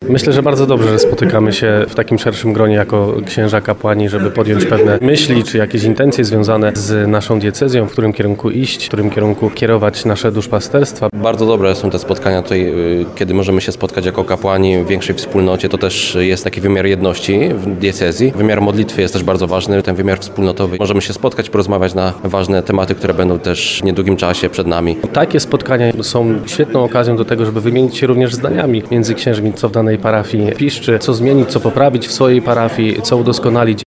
Myślę, że bardzo dobrze, że spotykamy się w takim szerszym gronie jako księża kapłani, żeby podjąć pewne myśli czy jakieś intencje związane z naszą diecezją, w którym kierunku iść, w którym kierunku kierować nasze duszpasterstwa. Bardzo dobre są te spotkania tutaj, kiedy możemy się spotkać jako kapłani w większej wspólnocie. To też jest taki wymiar jedności w diecezji. Wymiar modlitwy jest też bardzo ważny, ten wymiar wspólnotowy. Możemy się spotkać, porozmawiać na ważne tematy, które będą też w niedługim czasie przed nami. Takie spotkania są świetną okazją do tego, żeby wymienić się również zdaniami między księżmi, co w danej parafii piszczy, co zmienić, co poprawić w swojej parafii, co udoskonalić.